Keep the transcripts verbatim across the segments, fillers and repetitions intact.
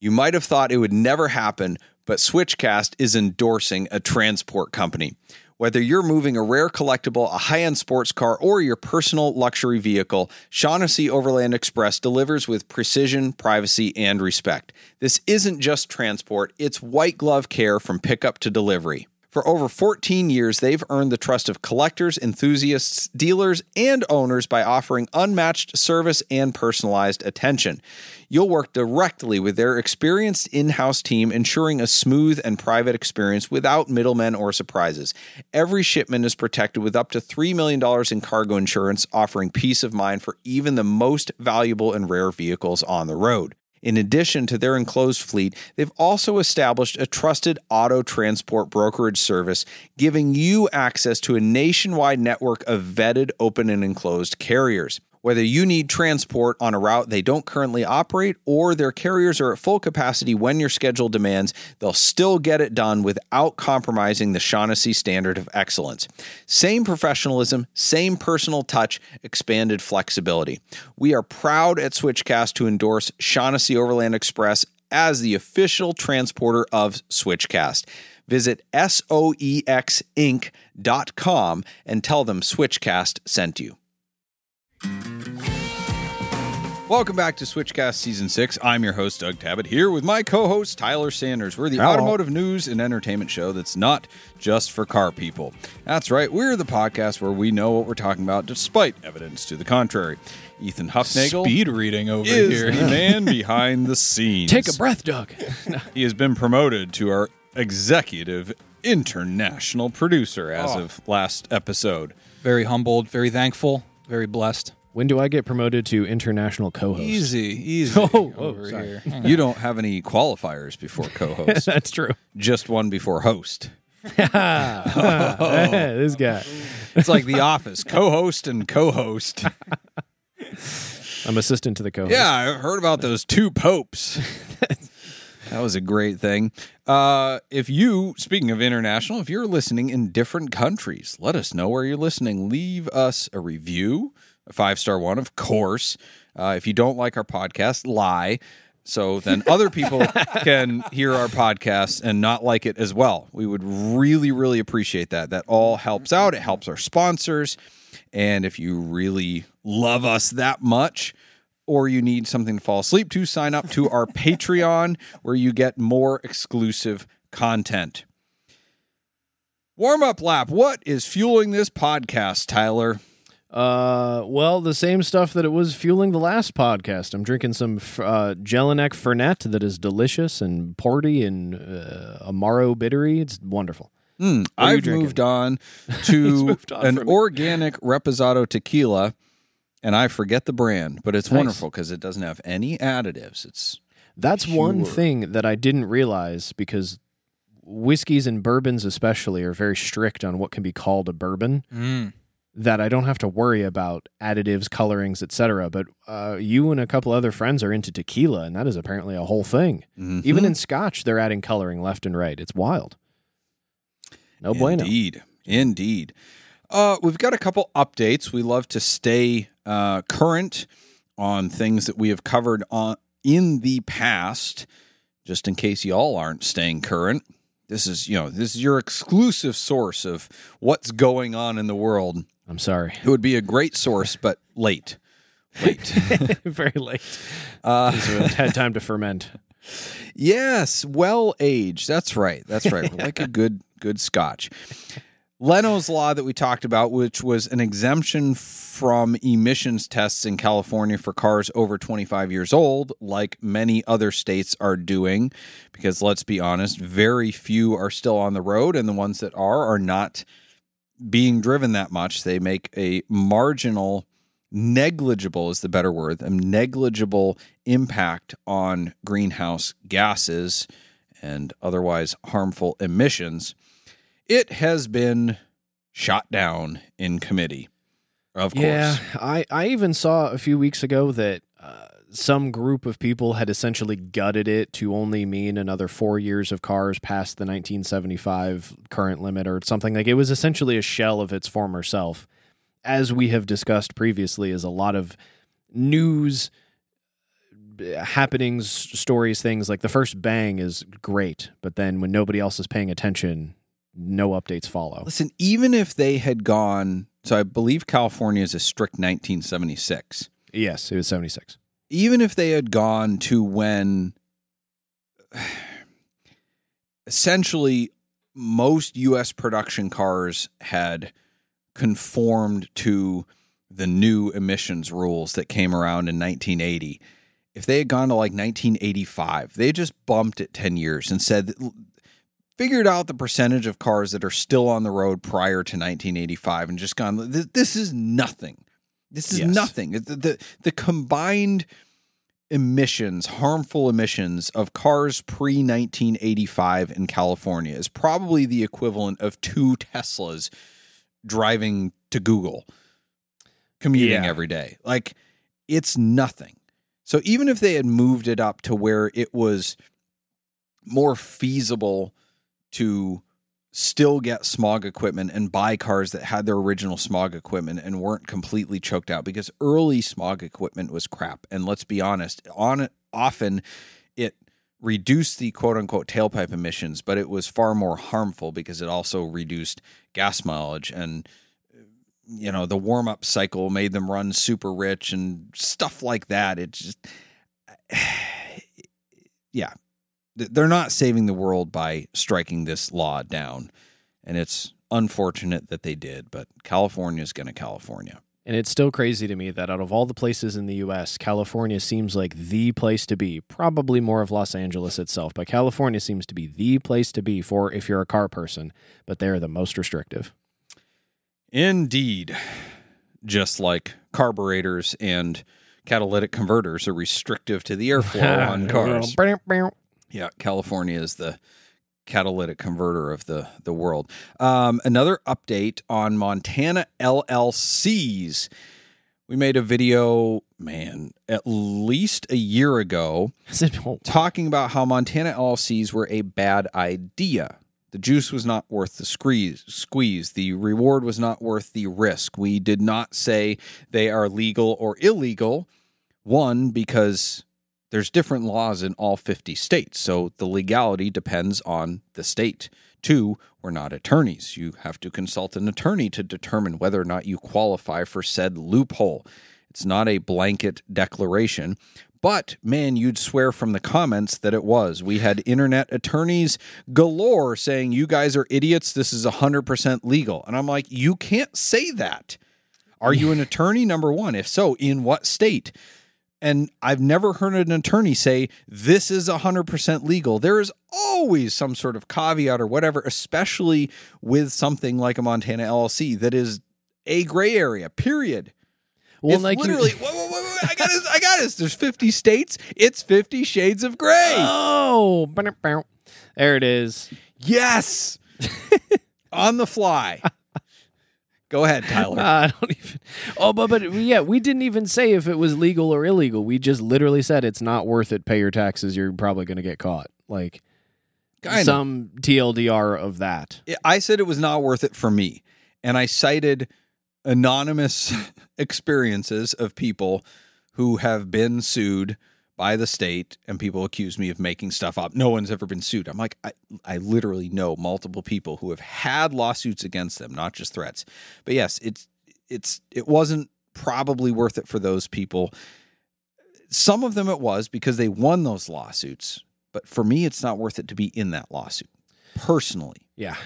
You might have thought it would never happen, but Switchcast is endorsing a transport company. Whether you're moving a rare collectible, a high-end sports car, or your personal luxury vehicle, Shaughnessy Overland Express delivers with precision, privacy, and respect. This isn't just transport, it's white glove care from pickup to delivery. For over fourteen years, they've earned the trust of collectors, enthusiasts, dealers, and owners by offering unmatched service and personalized attention. You'll work directly with their experienced in-house team, ensuring a smooth and private experience without middlemen or surprises. Every shipment is protected with up to three million dollars in cargo insurance, offering peace of mind for even the most valuable and rare vehicles on the road. In addition to their enclosed fleet, they've also established a trusted auto transport brokerage service, giving you access to a nationwide network of vetted, open, and enclosed carriers. Whether you need transport on a route they don't currently operate or their carriers are at full capacity when your schedule demands, they'll still get it done without compromising the Shaughnessy standard of excellence. Same professionalism, same personal touch, expanded flexibility. We are proud at Switchcast to endorse Shaughnessy Overland Express as the official transporter of Switchcast. Visit S O E X Inc dot com and tell them Switchcast sent you. Welcome back to Switchcast Season six. I'm your host, Doug Tabbitt, here with my co-host, Tyler Sanders. We're the Hello. automotive news and entertainment show that's not just for car people. That's right, we're the podcast where we know what we're talking about despite evidence to the contrary. Ethan Huffnagel Speed reading over is here. the man behind the scenes. Take a breath, Doug. He has been promoted to our executive international producer as Oh. of last episode. Very humbled, very thankful, very blessed. When do I get promoted to international co-host? Easy, easy. Oh, whoa, over sorry. here. You don't have any qualifiers before co-host. That's true. Just one before host. This guy. It's like The Office, co-host and co-host. I'm assistant to the co-host. Yeah, I heard about those two popes. That was a great thing. Uh, if you, speaking of international, if you're listening in different countries, let us know where you're listening. Leave us a review, a five-star one, of course. Uh, if you don't like our podcast, lie. So then other people can hear our podcast and not like it as well. We would really, really appreciate that. That all helps out. It helps our sponsors. And if you really love us that much, or you need something to fall asleep to, sign up to our Patreon, where you get more exclusive content. Warm-up lap. What is fueling this podcast, Tyler? Uh, well, the same stuff that it was fueling the last podcast. I'm drinking some uh, Jelinek Fernet that is delicious and porty and uh, Amaro bittery. It's wonderful. Mm, are you I've drinking? moved on to moved on an from it. organic Reposado tequila, and I forget the brand, but it's Nice. wonderful because it doesn't have any additives. It's That's one Pure. thing that I didn't realize, because whiskeys and bourbons especially are very strict on what can be called a bourbon, Mm. that I don't have to worry about additives, colorings, et cetera. But uh, you and a couple other friends are into tequila, and that is apparently a whole thing. Mhm. Even in Scotch, they're adding coloring left and right. It's wild. No bueno. Indeed. Indeed. Uh, we've got a couple updates. We love to stay uh, current on things that we have covered on in the past, just in case y'all aren't staying current. This is, you know, this is your exclusive source of what's going on in the world. I'm sorry. It would be a great source, but late. Late. Very late. Uh, So it had time to ferment. Yes, well aged. That's right. That's right. We like a good good scotch. Leno's Law that we talked about, which was an exemption from emissions tests in California for cars over twenty-five years old, like many other states are doing, because let's be honest, very few are still on the road, and the ones that are are not being driven that much. They make a marginal, negligible is the better word, a negligible impact on greenhouse gases and otherwise harmful emissions. It has been shot down in committee, of Yeah, course. I, I even saw a few weeks ago that uh, some group of people had essentially gutted it to only mean another four years of cars past the nineteen seventy-five current limit or something. Like, it was essentially a shell of its former self. As we have discussed previously, is a lot of news happenings, stories, things like the first bang is great, but then when nobody else is paying attention, no updates follow. Listen, even if they had gone, so I believe California is a strict nineteen seventy-six. Yes, it was seventy-six. Even if they had gone to when essentially most U S production cars had conformed to the new emissions rules that came around in nineteen eighty, if they had gone to like nineteen eighty-five, they just bumped it ten years and said, figured out the percentage of cars that are still on the road prior to nineteen eighty-five and just gone, this, this is nothing. This is Yes. nothing. The, the, the combined emissions, harmful emissions of cars pre nineteen eighty-five in California is probably the equivalent of two Teslas driving to Google, commuting Yeah. every day. Like, it's nothing. So even if they had moved it up to where it was more feasible to still get smog equipment and buy cars that had their original smog equipment and weren't completely choked out, because early smog equipment was crap. And let's be honest, on it, often it reduced the quote unquote tailpipe emissions, but it was far more harmful because it also reduced gas mileage, and you know, the warm up cycle made them run super rich and stuff like that. It just, yeah. They're not saving the world by striking this law down, and it's unfortunate that they did, but California is going to California. And it's still crazy to me that out of all the places in the U S, California seems like the place to be. Probably more of Los Angeles itself, but California seems to be the place to be for if you're a car person, but they're the most restrictive. Indeed. Just like carburetors and catalytic converters are restrictive to the airflow on cars. Yeah, California is the catalytic converter of the, the world. Um, another update on Montana L L Cs. We made a video, man, at least a year ago, talking about how Montana L L Cs were a bad idea. The juice was not worth the squeeze. Squeeze. The reward was not worth the risk. We did not say they are legal or illegal. One, because there's different laws in all fifty states, so the legality depends on the state. Two, we're not attorneys. You have to consult an attorney to determine whether or not you qualify for said loophole. It's not a blanket declaration. But, man, you'd swear from the comments that it was. We had internet attorneys galore saying, you guys are idiots, this is one hundred percent legal. And I'm like, you can't say that. Are you an attorney, number one? If so, in what state? And I've never heard an attorney say, this is one hundred percent legal. There is always some sort of caveat or whatever, especially with something like a Montana L L C that is a gray area, period. Well, It's like literally, you, wait, wait, wait, wait, I got this, I got this. There's fifty states. It's fifty shades of gray. oh, there it is. Yes. On the fly. Go ahead, Tyler. I don't even. Oh, but but yeah, we didn't even say if it was legal or illegal. We just literally said it's not worth it. Pay your taxes. You're probably going to get caught. Like Kinda. some T L D R of that. I said it was not worth it for me. And I cited anonymous experiences of people who have been sued by the state, and people accuse me of making stuff up. No one's ever been sued. I'm like, I, I literally know multiple people who have had lawsuits against them, not just threats. But yes, it's it's it wasn't probably worth it for those people. Some of them it was because they won those lawsuits. But for me, it's not worth it to be in that lawsuit, personally. Yeah.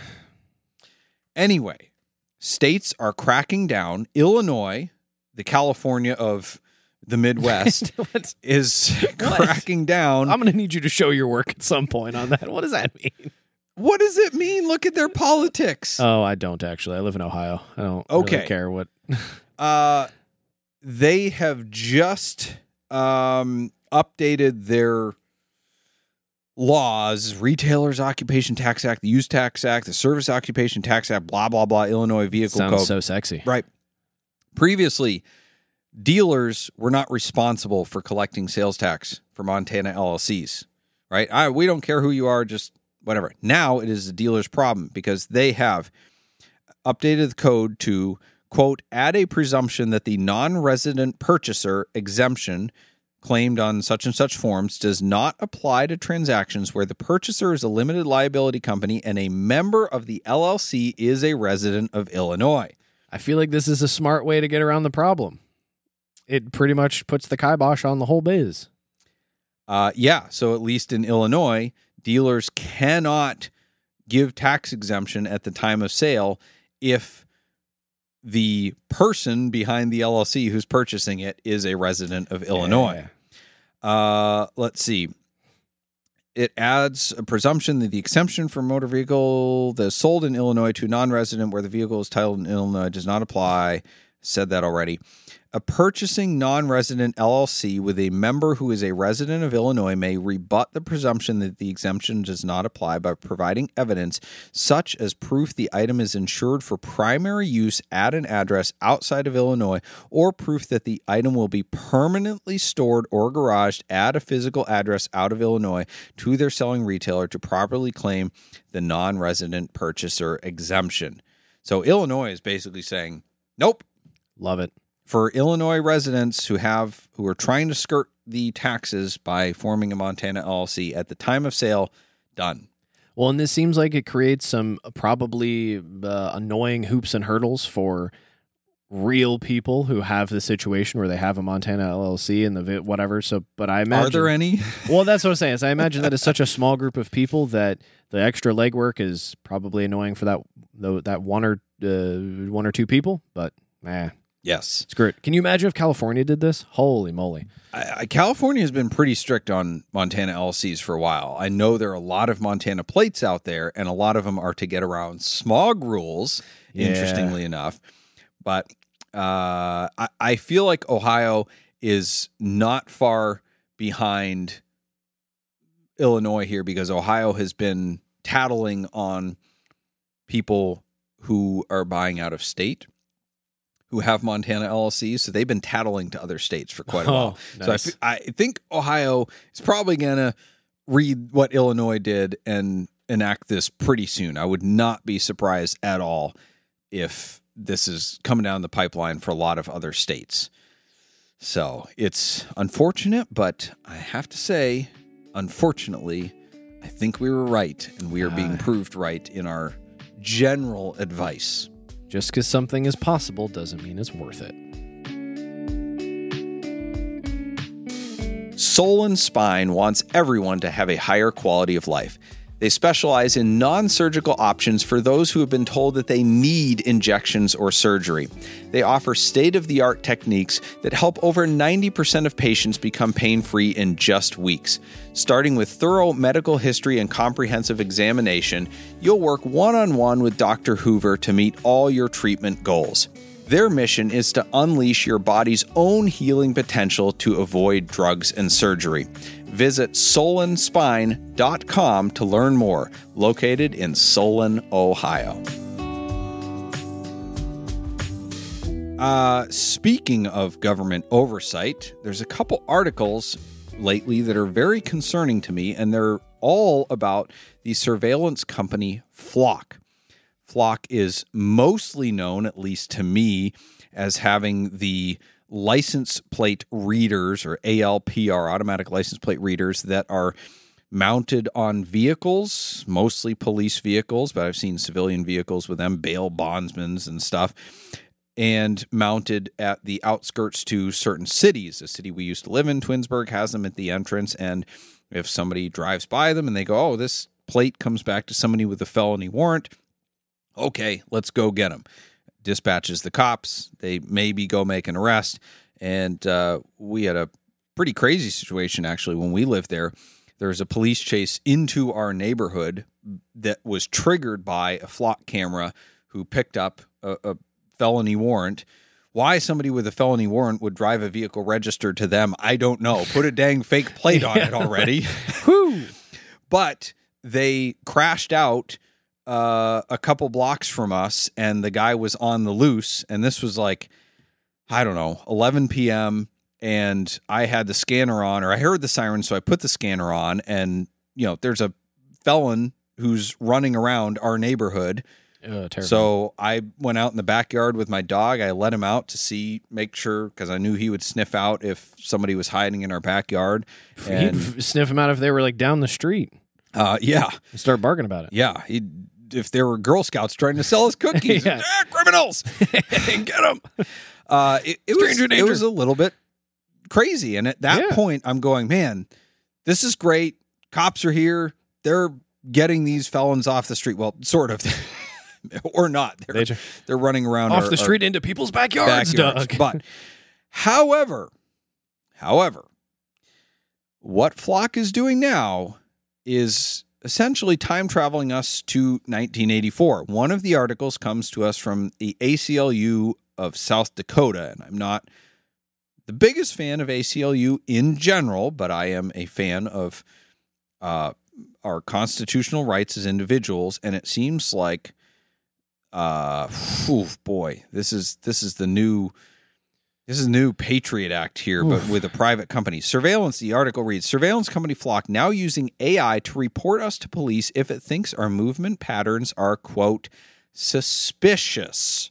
Anyway, states are cracking down. Illinois, the California of the Midwest, What's- is What? cracking down. I'm going to need you to show your work at some point on that. What does that mean? What does it mean? Look at their politics. Oh, I don't actually. I live in Ohio. I don't Okay. really care what. Uh, they have just um, updated their laws, Retailers Occupation Tax Act, the Use Tax Act, the Service Occupation Tax Act, blah, blah, blah, Illinois Vehicle Sounds Code. so sexy. Right. Previously, dealers were not responsible for collecting sales tax for Montana L L Cs, right? I, we don't care who you are, just whatever. Now it is the dealer's problem because they have updated the code to, quote, add a presumption that the non-resident purchaser exemption claimed on such and such forms does not apply to transactions where the purchaser is a limited liability company and a member of the L L C is a resident of Illinois. I feel like this is a smart way to get around the problem. It pretty much puts the kibosh on the whole biz. Uh, yeah, so at least in Illinois, dealers cannot give tax exemption at the time of sale if the person behind the L L C who's purchasing it is a resident of Illinois. Yeah. Uh, let's see. It adds a presumption that the exemption for motor vehicle that is sold in Illinois to a non-resident where the vehicle is titled in Illinois does not apply. Said that already. A purchasing non-resident L L C with a member who is a resident of Illinois may rebut the presumption that the exemption does not apply by providing evidence such as proof the item is insured for primary use at an address outside of Illinois, or proof that the item will be permanently stored or garaged at a physical address out of Illinois to their selling retailer to properly claim the non-resident purchaser exemption. So Illinois is basically saying, nope. Love it. For Illinois residents who have who are trying to skirt the taxes by forming a Montana L L C at the time of sale, done. Well, and this seems like it creates some probably uh, annoying hoops and hurdles for real people who have the situation where they have a Montana L L C and the vi- whatever. So, but I imagine, Are there any? Well, that's what I'm saying. Is I imagine that it's such a small group of people that the extra legwork is probably annoying for that that one or uh, one or two people. But eh. Yes. Screw it. Can you imagine if California did this? Holy moly. I, I, California has been pretty strict on Montana L L Cs for a while. I know there are a lot of Montana plates out there, and a lot of them are to get around smog rules, Yeah. interestingly enough. But uh, I, I feel like Ohio is not far behind Illinois here because Ohio has been tattling on people who are buying out of state, who have Montana L L Cs, so they've been tattling to other states for quite a while. Oh, So I, nice. f- I think Ohio is probably going to read what Illinois did and enact this pretty soon. I would not be surprised at all if this is coming down the pipeline for a lot of other states. So it's unfortunate, but I have to say, unfortunately, I think we were right, and we are being Ah. proved right in our general advice. Just because something is possible doesn't mean it's worth it. Solon Spine wants everyone to have a higher quality of life. They specialize in non-surgical options for those who have been told that they need injections or surgery. They offer state-of-the-art techniques that help over ninety percent of patients become pain-free in just weeks. Starting with thorough medical history and comprehensive examination, you'll work one-on-one with Doctor Hoover to meet all your treatment goals. Their mission is to unleash your body's own healing potential to avoid drugs and surgery. Visit solon spine dot com to learn more, located in Solon, Ohio. Uh, speaking of government oversight, there's a couple articles lately that are very concerning to me, and they're all about the surveillance company Flock. Flock is mostly known, at least to me, as having the license plate readers, or A L P R, automatic license plate readers, that are mounted on vehicles, mostly police vehicles, but I've seen civilian vehicles with them, bail bondsmen and stuff, and mounted at the outskirts to certain cities. The city we used to live in, Twinsburg, has them at the entrance, and if somebody drives by them and they go, oh, this plate comes back to somebody with a felony warrant, okay, let's go get them. Dispatches the cops. They maybe go make an arrest. And uh, we had a pretty crazy situation, actually, when we lived there. There was a police chase into our neighborhood that was triggered by a Flock camera who picked up a, a felony warrant. Why somebody with a felony warrant would drive a vehicle registered to them, I don't know. Put a dang fake plate on it already. Whew. But they crashed out Uh, a couple blocks from us, and the guy was on the loose, and this was like, I don't know, eleven p.m., and I had the scanner on, or I heard the siren, so I put the scanner on, and, you know, there's a felon who's running around our neighborhood Uh, terrible. So I went out in the backyard with my dog. I let him out to see, make sure, because I knew he would sniff out if somebody was hiding in our backyard. And He'd sniff them out if they were like down the street. uh, yeah, And start barking about it. yeah, he if there were Girl Scouts trying to sell us cookies, Yeah. ah, criminals, get them. Uh, it, it was Stranger it danger. was a little bit crazy, and at that Yeah. point, I'm going, man, this is great. Cops are here. They're getting these felons off the street. Well, sort of. Or not. They're, They- they're running around Off our- the our street into people's backyards, backyards. Doug. But, however, however, what Flock is doing now is essentially time traveling us to nineteen eighty-four. One of the articles comes to us from the A C L U of South Dakota, and I'm not the biggest fan of A C L U in general, but I am a fan of uh, our constitutional rights as individuals, and it seems like uh whew, boy this is this is the new this is the new Patriot Act here, but with a private company. Surveillance, the article reads, surveillance company Flock now using A I to report us to police if it thinks our movement patterns are, quote, suspicious.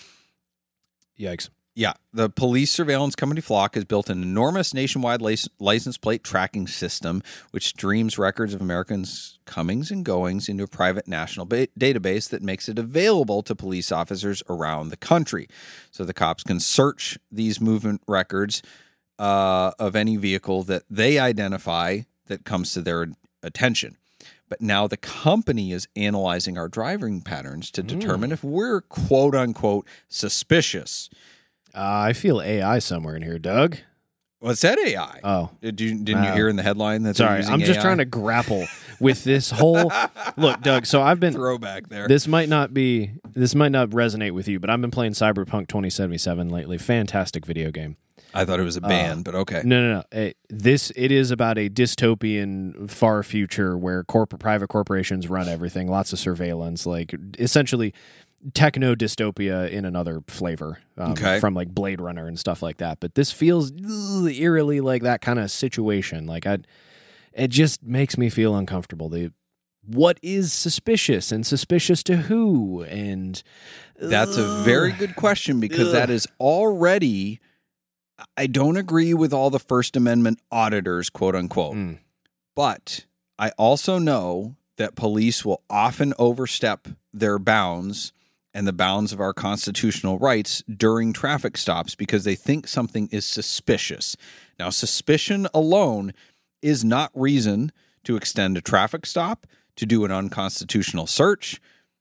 Yikes. Yeah, the police surveillance company Flock has built an enormous nationwide lic- license plate tracking system which streams records of Americans' comings and goings into a private national ba- database that makes it available to police officers around the country. So the cops can search these movement records uh, of any vehicle that they identify that comes to their attention. But now the company is analyzing our driving patterns to determine if we're quote-unquote suspicious. Uh, I feel A I somewhere in here, Doug. Well, it said A I. Oh. Did you, didn't you Wow. hear in the headline that they're Sorry, using I'm just A I? trying to grapple with this whole look, Doug. So I've been Throwback there. this might not be this might not resonate with you, but I've been playing Cyberpunk twenty seventy-seven lately. Fantastic video game. I thought it was a band, but okay. No, no, no. It, this it is about a dystopian far future where corporate private corporations run everything. Lots of surveillance, like essentially techno dystopia in another flavor, um, Okay. from like Blade Runner and stuff like that. But this feels ugh, eerily like that kind of situation. Like I, it just makes me feel uncomfortable. The what is suspicious and suspicious to who? And That's a very good question because that is already. I don't agree with all the First Amendment auditors, quote unquote, Mm. but I also know that police will often overstep their bounds and the bounds of our constitutional rights during traffic stops because they think something is suspicious. Now, suspicion alone is not reason to extend a traffic stop, to do an unconstitutional search,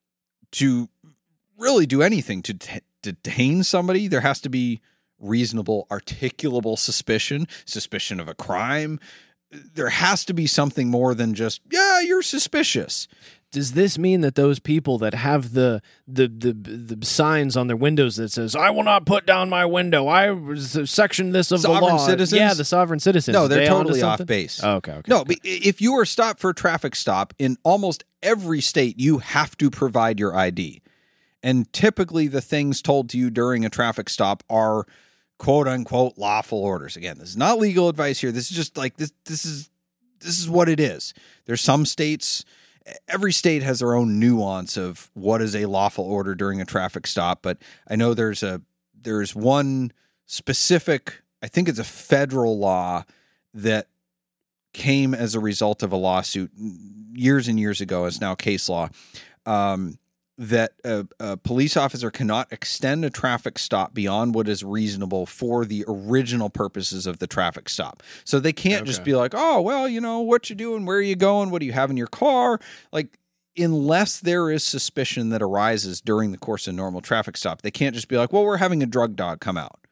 to really do anything. To t- detain somebody, there has to be reasonable, articulable suspicion, suspicion of a crime. There has to be something more than just, yeah, you're suspicious. Does this mean that those people that have the the the, the signs on their windows that says "I will not put down my window," I was section this of Sovereign the law, citizens? yeah, the sovereign citizens. No, Are they're they onto totally off something? base. Oh, okay, okay. No, okay. but if you are stopped for a traffic stop in almost every state, you have to provide your I D. And typically the things told to you during a traffic stop are quote unquote lawful orders. Again, this is not legal advice here. This is just like this this is this is what it is. There's some states, every state has their own nuance of what is a lawful order during a traffic stop, but I know there's a there's one specific, I think it's a federal law that came as a result of a lawsuit years and years ago. It's now case law. Um, that a, a police officer cannot extend a traffic stop beyond what is reasonable for the original purposes of the traffic stop. So they can't just Okay. be like, oh, well, you know, what you doing? Where are you going? What do you have in your car? Like, unless there is suspicion that arises during the course of normal traffic stop, they can't just be like, well, we're having a drug dog come out.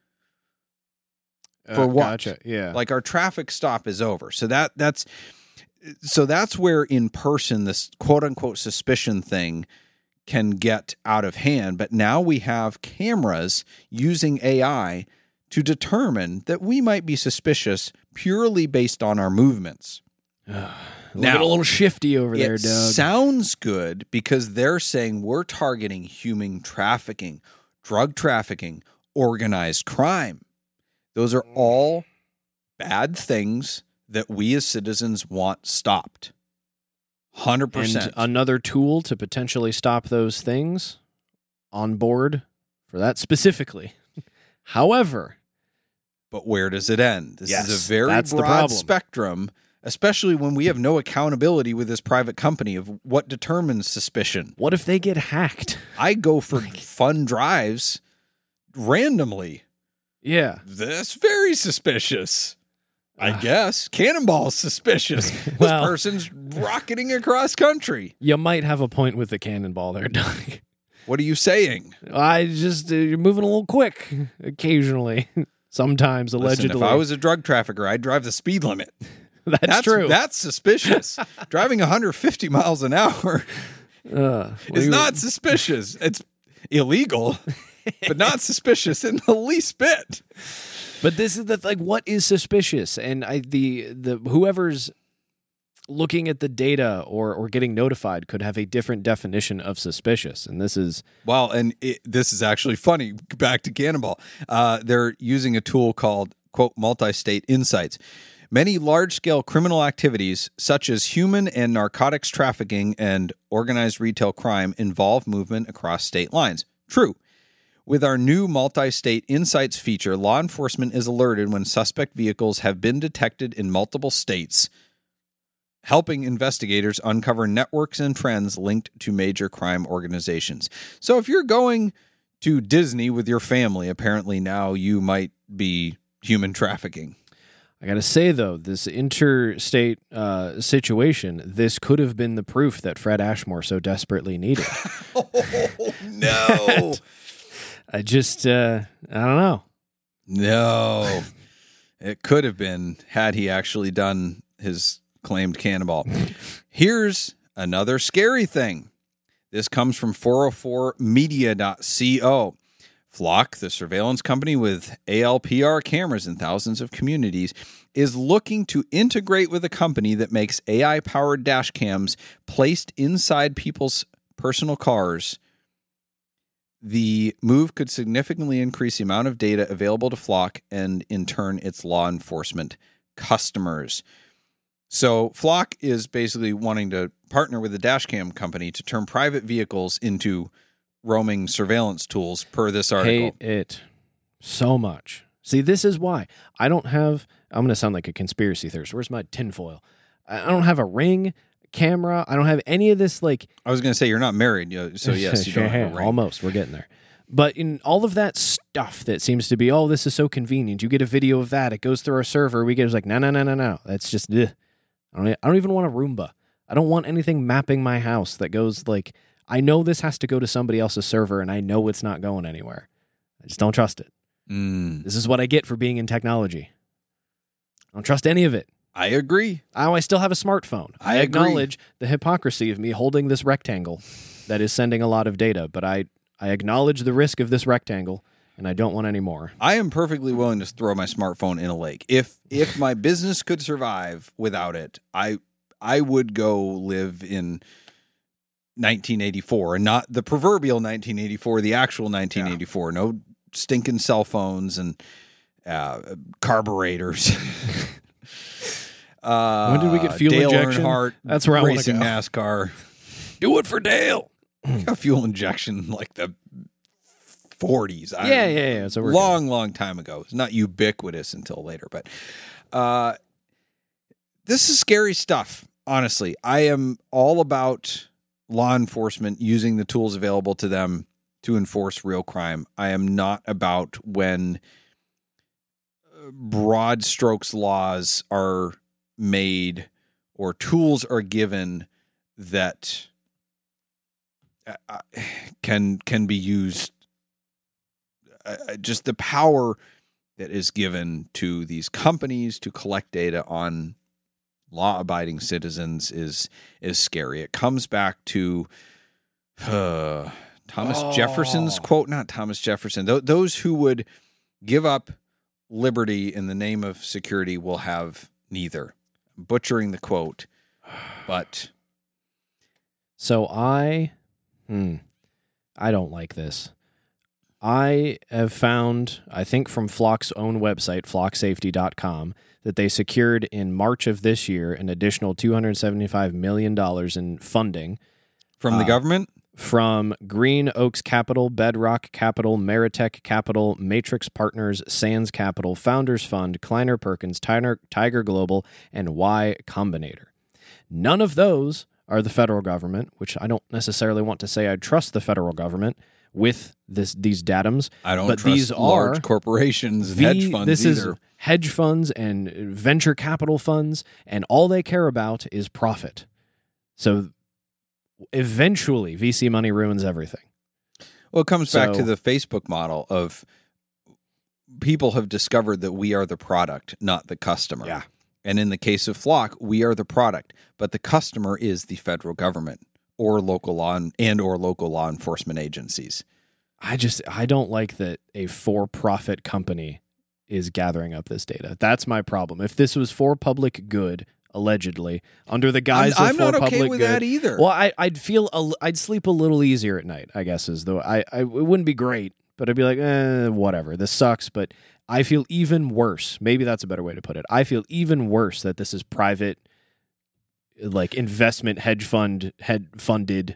For Uh, what? Gotcha. Yeah. Like our traffic stop is over. So that that's so that's where in person this quote unquote suspicion thing can get out of hand. But now we have cameras using A I to determine that we might be suspicious purely based on our movements. Look now- at a little shifty over there, It Doug. sounds good because they're saying we're targeting human trafficking, drug trafficking, organized crime. Those are all bad things that we as citizens want stopped. one one hundred percent. And another tool to potentially stop those things on board for that specifically. However, but where does it end? This yes, is a very that's the broad problem. spectrum, especially when we have no accountability with this private company of what determines suspicion. What if they get hacked? I go for fun drives randomly. Yeah. That's very suspicious. I guess. Cannonball's suspicious. Well- this person's rocketing across country. You might have a point with the cannonball there, Doug. What are you saying? I just, uh, you're moving a little quick occasionally. Sometimes, allegedly. Listen, if I was a drug trafficker, I'd drive the speed limit. that's, That's true. That's suspicious. Driving one hundred fifty miles an hour uh, is we- not suspicious. It's illegal, but not suspicious in the least bit. But this is the like, what is suspicious? And I the the whoever's looking at the data or or getting notified could have a different definition of suspicious. And this is Well, and it, this is actually funny. Back to Cannonball. Uh, they're using a tool called, quote, multi-state insights. Many large-scale criminal activities, such as human and narcotics trafficking and organized retail crime, involve movement across state lines. True. With our new multi-state insights feature, law enforcement is alerted when suspect vehicles have been detected in multiple states, helping investigators uncover networks and trends linked to major crime organizations. So if you're going to Disney with your family, apparently now you might be human trafficking. I got to say, though, this interstate uh, situation, this could have been the proof that Fred Ashmore so desperately needed. Oh, no. I just, uh, I don't know. No. It could have been had he actually done his claimed cannonball. Here's another scary thing. This comes from four oh four media dot co. Flock, the surveillance company with A L P R cameras in thousands of communities, is looking to integrate with a company that makes A I-powered dash cams placed inside people's personal cars. The move could significantly increase the amount of data available to Flock and, in turn, its law enforcement customers. So Flock is basically wanting to partner with the dashcam company to turn private vehicles into roaming surveillance tools, per this article. Hate it so much. See, this is why I don't have, I'm going to sound like a conspiracy theorist. Where's my tinfoil? I don't have a Ring camera. I don't have any of this, like, I was going to say you're not married, you know, so yes, you don't have a ring. Almost. We're getting there. But in all of that stuff that seems to be, oh, this is so convenient. You get a video of that. It goes through our server. We get it's like, no, no, no, no, no. That's just, ugh. I don't, I don't even want a Roomba. I don't want anything mapping my house that goes like, I know this has to go to somebody else's server and I know it's not going anywhere. I just don't trust it. Mm, This is what I get for being in technology. I don't trust any of it. I agree. Oh, I still have a smartphone. I I, agree. acknowledge the hypocrisy of me holding this rectangle that is sending a lot of data, but I, I acknowledge the risk of this rectangle, and I don't want any more. I am perfectly willing to throw my smartphone in a lake. If if my business could survive without it, I I would go live in nineteen eighty-four, and not the proverbial nineteen eighty-four, the actual nineteen eighty-four. Yeah. No stinking cell phones and uh, carburetors. uh, When did we get fuel Dale injection? Earnhardt That's where I want to racing go. NASCAR. Do it for Dale. Got fuel injection in like the forties. I- Yeah, yeah, yeah. So we're long, long time ago. It's not ubiquitous until later, but uh, this is scary stuff. Honestly, I am all about law enforcement using the tools available to them to enforce real crime. I am not about when broad strokes laws are made or tools are given that uh, can can be used. Uh, just the power that is given to these companies to collect data on law-abiding citizens is is scary. It comes back to uh, Thomas Oh. Jefferson's quote, not Thomas Jefferson. Th- those who would give up liberty in the name of security will have neither. I'm butchering the quote, but So I, hmm, I don't like this. I have found, I think from Flock's own website, flock safety dot com, that they secured in March of this year an additional two hundred seventy-five million dollars in funding From the Uh, government? from Green Oaks Capital, Bedrock Capital, Meritech Capital, Matrix Partners, Sands Capital, Founders Fund, Kleiner Perkins, Tiger, Tiger Global, and Y Combinator. None of those are the federal government, which I don't necessarily want to say I trust the federal government with this these datums. I don't but trust these large are corporations and the- hedge funds this either. is hedge funds and venture capital funds, and all they care about is profit. So eventually, V C money ruins everything. Well, it comes back So- to the Facebook model of people have discovered that we are the product, not the customer. Yeah. And in the case of Flock, we are the product, but the customer is the federal government or local law and, and or local law enforcement agencies. I just I don't like that a for-profit company is gathering up this data. That's my problem. If this was for public good, allegedly, under the guise I'm, of I'm for not public okay with good, that either. well, I, I'd feel a, I'd sleep a little easier at night. I guess is though I, I it wouldn't be great, but I'd be like, eh, whatever. This sucks, but I feel even worse. Maybe that's a better way to put it. I feel even worse that this is private, like investment hedge fund head funded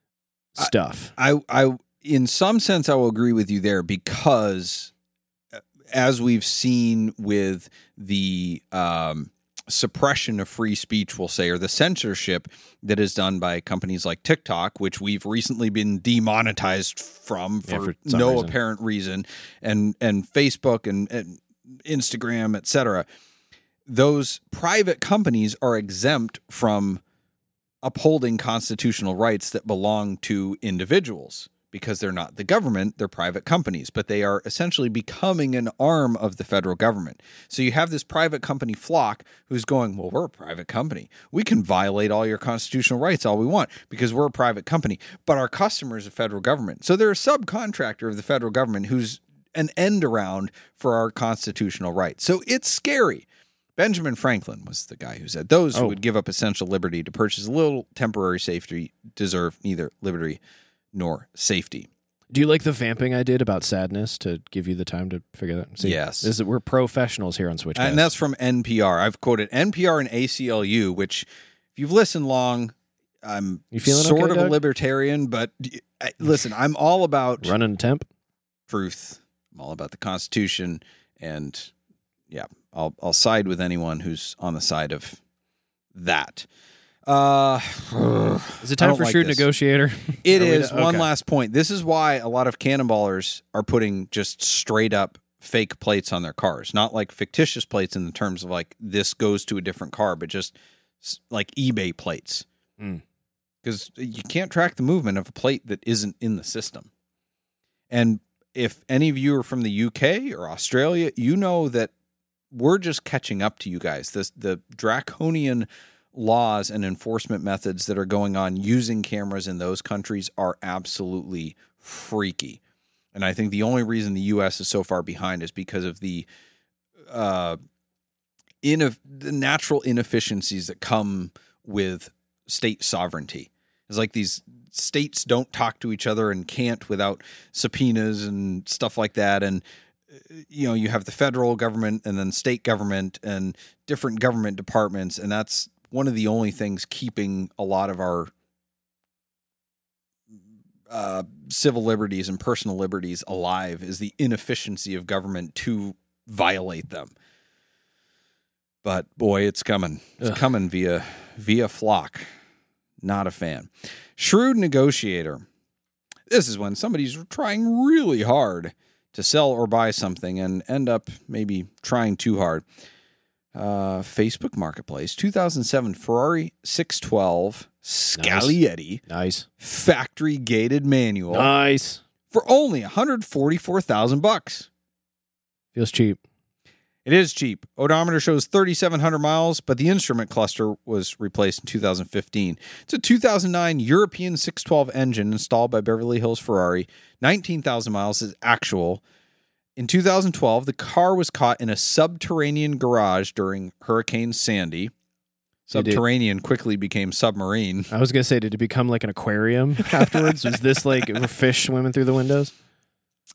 stuff. I, I, in some sense, I will agree with you there because, uh, as we've seen with the um, suppression of free speech, we'll say, or the censorship that is done by companies like TikTok, which we've recently been demonetized from for, Yeah, for some no reason. apparent reason, and and Facebook and, and Instagram, et cetera. Those private companies are exempt from upholding constitutional rights that belong to individuals because they're not the government, they're private companies, but they are essentially becoming an arm of the federal government. So you have this private company Flock who's going, well, we're a private company. We can violate all your constitutional rights all we want because we're a private company, but our customer is the federal government. So they're a subcontractor of the federal government who's an end around for our constitutional rights. So it's scary. Benjamin Franklin was the guy who said those who Oh. would give up essential liberty to purchase a little temporary safety deserve neither liberty nor safety. Do you like the vamping I did about sadness to give you the time to figure that? See, Yes. this is, we're professionals here on Switchcast. And that's from N P R. I've quoted N P R and A C L U, which if you've listened long, I'm You feeling sort okay, of a Doug? libertarian, but I, listen, I'm all about running a temp. truth. I'm all about the Constitution, and yeah, I'll I'll side with anyone who's on the side of that. Uh, Is it I time don't for like Shrewd this. Negotiator? It Are we is. to- One okay. last point. This is why a lot of cannonballers are putting just straight up fake plates on their cars, not like fictitious plates in the terms of like this goes to a different car, but just s- like eBay plates. Mm. Because you can't track the movement of a plate that isn't in the system. And if any of you are from the U K or Australia, you know that we're just catching up to you guys. This, the draconian laws and enforcement methods that are going on using cameras in those countries are absolutely freaky. And I think the only reason the U S is so far behind is because of the uh, ineff- the natural inefficiencies that come with state sovereignty. It's like these states don't talk to each other and can't without subpoenas and stuff like that. And, you know, you have the federal government and then state government and different government departments. And that's one of the only things keeping a lot of our uh, civil liberties and personal liberties alive is the inefficiency of government to violate them. But boy, it's coming. It's Ugh. coming via via Flock. Not a fan. Shrewd Negotiator. This is when somebody's trying really hard to sell or buy something and end up maybe trying too hard. Uh, Facebook Marketplace, two thousand seven Ferrari six twelve Scaglietti Nice. factory gated manual Nice. for only one hundred forty-four thousand bucks. Feels cheap. It is cheap. Odometer shows thirty-seven hundred miles, but the instrument cluster was replaced in two thousand fifteen. It's a two thousand nine European six twelve engine installed by Beverly Hills Ferrari. nineteen thousand miles is actual. In two thousand twelve, the car was caught in a subterranean garage during Hurricane Sandy. Did it- Subterranean quickly became submarine. I was gonna say, did it become like an aquarium afterwards? Was this like were fish swimming through the windows?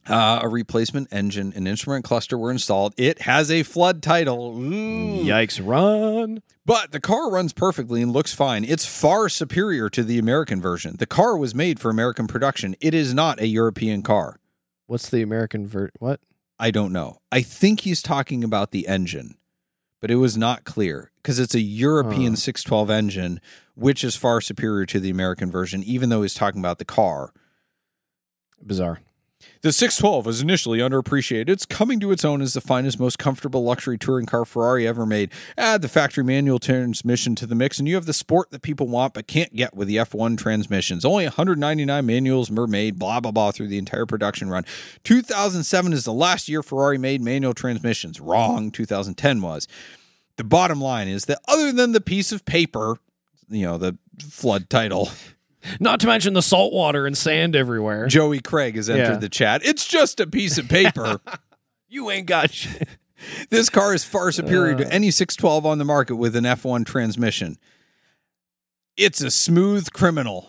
Uh, a replacement engine and instrument cluster were installed. It has a flood title. Ooh. Yikes, run. But the car runs perfectly and looks fine. It's far superior to the American version. The car was made for American production. It is not a European car. What's the American ver? What? I don't know. I think he's talking about the engine, but it was not clear because it's a European huh. six twelve engine, which is far superior to the American version, even though he's talking about the car. Bizarre. The six twelve was initially underappreciated. It's coming to its own as the finest, most comfortable luxury touring car Ferrari ever made. Add the factory manual transmission to the mix, and you have the sport that people want but can't get with the F one transmissions. Only one hundred ninety-nine manuals were made, blah, blah, blah, through the entire production run. two thousand seven is the last year Ferrari made manual transmissions. Wrong. two thousand ten was. The bottom line is that other than the piece of paper, you know, the flood title... Not to mention the salt water and sand everywhere. Joey Craig has entered Yeah. the chat. It's just a piece of paper. You ain't got shit. This car is far superior Uh. to any six twelve on the market with an F one transmission. It's a smooth criminal.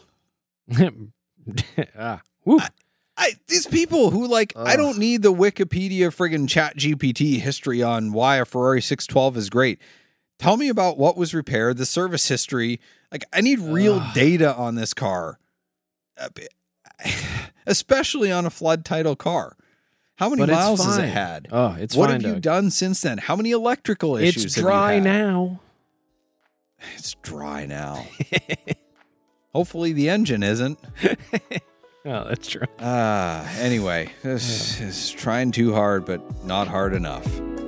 ah, woo. I, I, these people who like, I Ugh. don't need the Wikipedia friggin' Chat G P T history on why a Ferrari six twelve is great. Tell me about what was repaired, the service history. Like, I need real Ugh. data on this car, Uh, especially on a flood title car. How many But it's miles has it fine. had? Oh, it's what fine, have you Doug. done since then? How many electrical issues It's have you dry had? now. It's dry now. Hopefully the engine isn't. Oh, that's true. Ah, anyway, this is trying too hard, but not hard enough.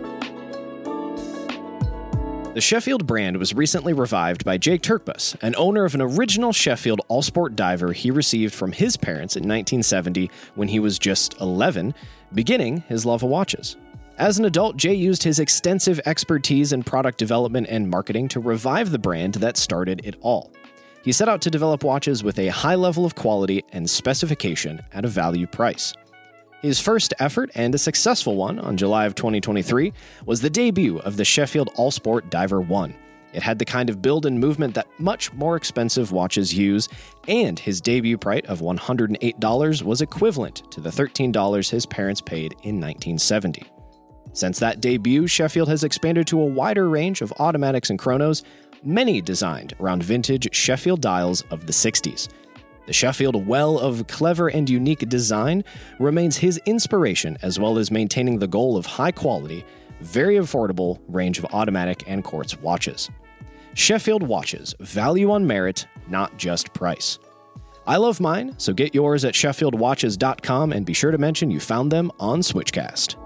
The Sheffield brand was recently revived by Jake Turkbus, an owner of an original Sheffield all-sport diver he received from his parents in nineteen seventy when he was just eleven, beginning his love of watches. As an adult, Jay used his extensive expertise in product development and marketing to revive the brand that started it all. He set out to develop watches with a high level of quality and specification at a value price. His first effort, and a successful one, on July of twenty twenty-three, was the debut of the Sheffield All-Sport Diver one. It had the kind of build and movement that much more expensive watches use, and his debut price of one hundred eight dollars was equivalent to the thirteen dollars his parents paid in nineteen seventy. Since that debut, Sheffield has expanded to a wider range of automatics and chronos, many designed around vintage Sheffield dials of the sixties. The Sheffield well of clever and unique design remains his inspiration, as well as maintaining the goal of high quality, very affordable range of automatic and quartz watches. Sheffield watches, value on merit, not just price. I love mine, so get yours at sheffield watches dot com and be sure to mention you found them on Switchcast.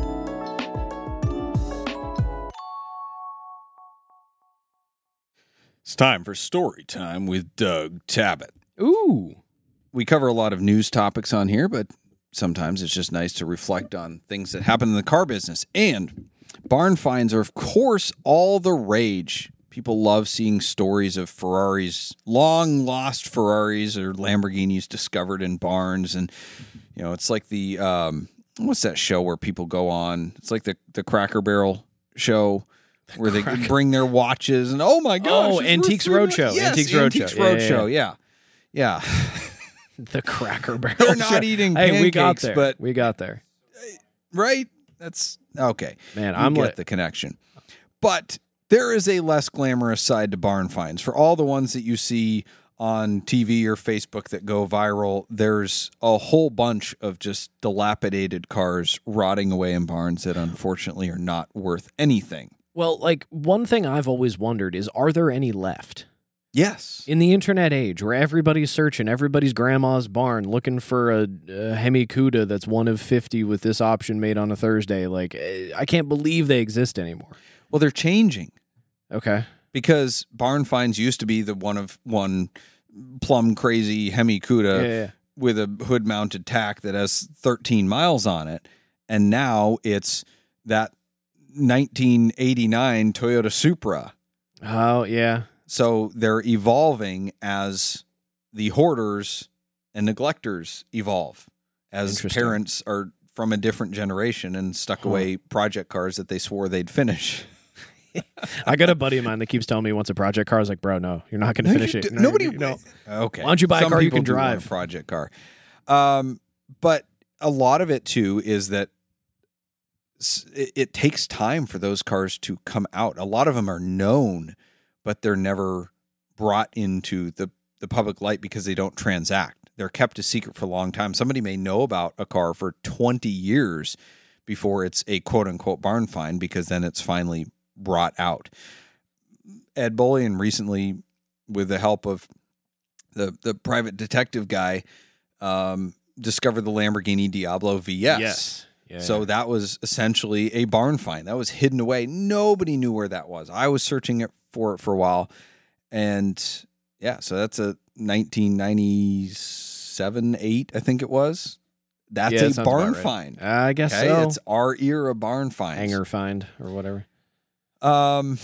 It's time for story time with Doug Tabbitt. Ooh. We cover a lot of news topics on here, but sometimes it's just nice to reflect on things that happen in the car business. And barn finds are, of course, all the rage. People love seeing stories of Ferraris, long lost Ferraris or Lamborghinis discovered in barns. And, you know, it's like the, um, what's that show where people go on? It's like the, the Cracker Barrel show where they bring their watches and, oh my gosh. Oh, it's Antiques worth Roadshow. Yes, Antiques Roadshow. Antiques Yeah, yeah, Roadshow, yeah. Yeah. The Cracker Barrel. They're not Show. eating Hey, we got pancakes, there. but- we got there. Right? That's okay. Man, You I'm get like, the connection. But there is a less glamorous side to barn finds. For all the ones that you see on T V or Facebook that go viral, there's a whole bunch of just dilapidated cars rotting away in barns that unfortunately are not worth anything. well, like one thing I've always wondered is, are there any left? Yes. In the internet age where everybody's searching everybody's grandma's barn looking for a, a Hemi Cuda that's one of fifty with this option made on a Thursday, like eh, I can't believe they exist anymore. Well, they're changing Okay. because barn finds used to be the one of one plum crazy Hemi Cuda Yeah, yeah. with a hood mounted tack that has thirteen miles on it. And now it's that nineteen eighty-nine Toyota Supra. Oh, yeah. So they're evolving as the hoarders and neglectors evolve, as Interesting. parents are from a different generation and stuck Huh. away project cars that they swore they'd finish. I got a buddy of mine that keeps telling me he wants a project car. I was like, bro, no, you're not going to finish it. No, Nobody. you know. Okay. Why don't you buy a Some car you people can do want drive? a project car. Um, but a lot of it too is that it, it takes time for those cars to come out. A lot of them are known, but they're never brought into the, the public light because they don't transact. They're kept a secret for a long time. Somebody may know about a car for twenty years before it's a quote-unquote barn find, because then it's finally brought out. Ed Bullion recently, with the help of the, the private detective guy, um, discovered the Lamborghini Diablo V S. Yes. Yeah, so yeah. that was essentially a barn find. That was hidden away. Nobody knew where that was. I was searching it for for a while. And yeah, so that's a nineteen ninety-seven, eight, I think it was. That's Yeah, that a sounds barn about right. find. I guess Okay, so. it's our era barn finds. Hanger find or whatever. Um,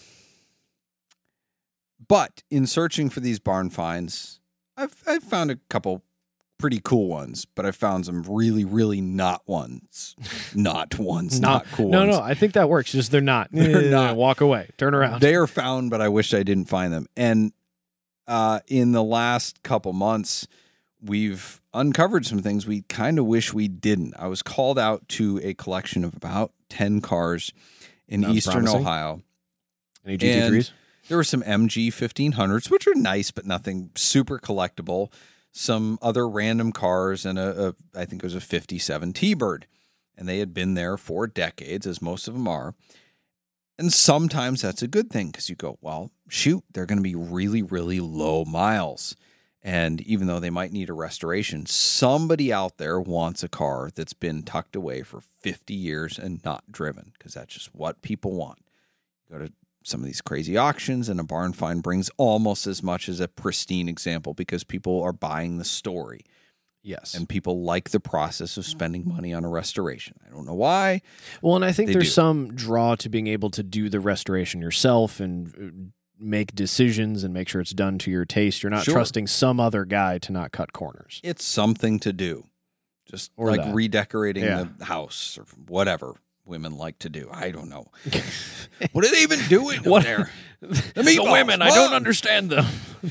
but in searching for these barn finds, I've I've found a couple pretty cool ones, but I found some really, really not ones, not ones, not, cool no, ones. No, I think that works. Just they're not. They're Eh, not. Walk away. Turn around. They are found, but I wish I didn't find them. And uh, in the last couple months, we've uncovered some things we kind of wish we didn't. I was called out to a collection of about ten cars in Sounds eastern promising. Ohio. Any G T threes? There were some M G fifteen hundreds, which are nice, but nothing super collectible. Some other random cars and a, a I think it was a fifty-seven T-Bird. And they had been there for decades, as most of them are. And sometimes that's a good thing because you go, well, shoot, they're going to be really, really low miles. And even though they might need a restoration, somebody out there wants a car that's been tucked away for fifty years and not driven, because that's just what people want. You go to some of these crazy auctions, and a barn find brings almost as much as a pristine example because people are buying the story. Yes. And people like the process of spending money on a restoration. I don't know why. Well, and I think They there's do. some draw to being able to do the restoration yourself and uh, make decisions and make sure it's done to your taste. You're not Sure. trusting some other guy to not cut corners. It's something to do. Just Or like that. redecorating Yeah. the house or whatever women like to do. I don't know. What are they even doing up What- there? The meatballs, women, I come don't on. understand them.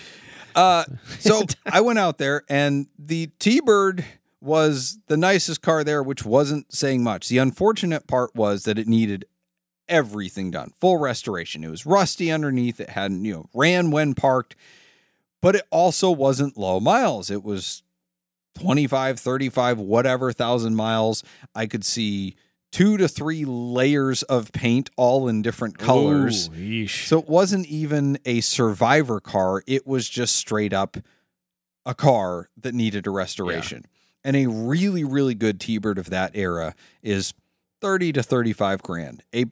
Uh, so I went out there, and the T-Bird was the nicest car there, which wasn't saying much. The unfortunate part was that it needed everything done, full restoration. It was rusty underneath. It hadn't, you know, ran when parked, but it also wasn't low miles. It was twenty-five, thirty-five, whatever thousand miles. I could see two to three layers of paint, all in different colors. Ooh, yeesh. So it wasn't even a survivor car. It was just straight up a car that needed a restoration. And a really, really good T-Bird of that era is thirty to thirty-five grand. A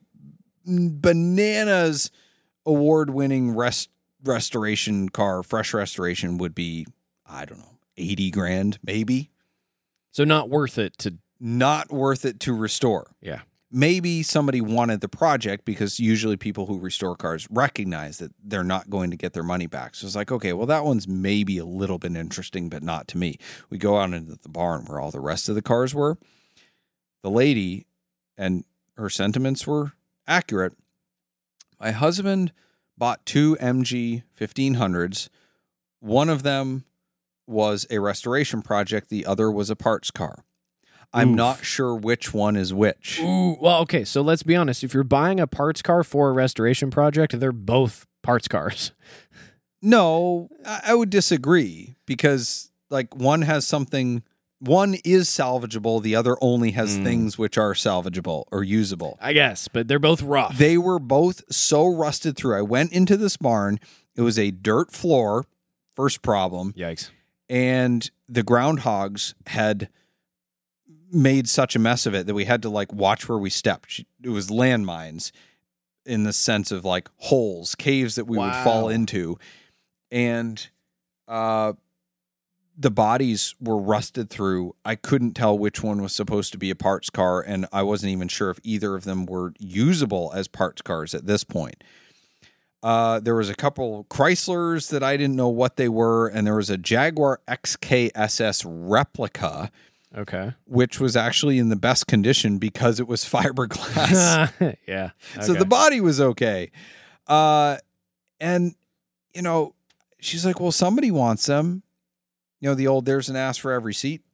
bananas award-winning rest restoration car, fresh restoration, would be, I don't know, eighty grand, maybe. So not worth it to, Not worth it to restore. yeah. Maybe somebody wanted the project, because usually people who restore cars recognize that they're not going to get their money back. So it's like, okay, well, that one's maybe a little bit interesting, but not to me. We go out into the barn where all the rest of the cars were. The lady, and her sentiments were accurate. My husband bought two M G fifteen hundreds. One of them was a restoration project. The other was a parts car. I'm Oof. not sure which one is which. Ooh, well, okay, so let's be honest. If you're buying a parts car for a restoration project, they're both parts cars. No, I I would disagree, because like one has something, one is salvageable. The other only has Mm. things which are salvageable or usable. I guess, but they're both rough. They were both so rusted through. I went into this barn. It was a dirt floor, first problem. Yikes. And the groundhogs had made such a mess of it that we had to like watch where we stepped. It was landmines in the sense of like holes, caves that we would fall Wow. into. And uh, the bodies were rusted through. I couldn't tell which one was supposed to be a parts car, and I wasn't even sure if either of them were usable as parts cars at this point. Uh, there was a couple Chryslers that I didn't know what they were, and there was a Jaguar X K S S replica, Okay. which was actually in the best condition because it was fiberglass. yeah. So okay. the body was okay. Uh, and, you know, she's like, well, somebody wants them. You know, the old, there's an ass for every seat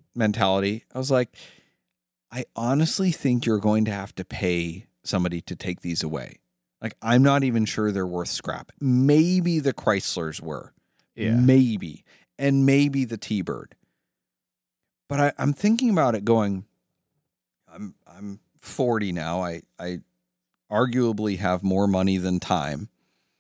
mentality. I was like, I honestly think you're going to have to pay somebody to take these away. Like, I'm not even sure they're worth scrap. Maybe the Chryslers were. Yeah. Maybe. And maybe the T-Bird. But I, I'm thinking about it going, I'm I'm forty now. I, I arguably have more money than time.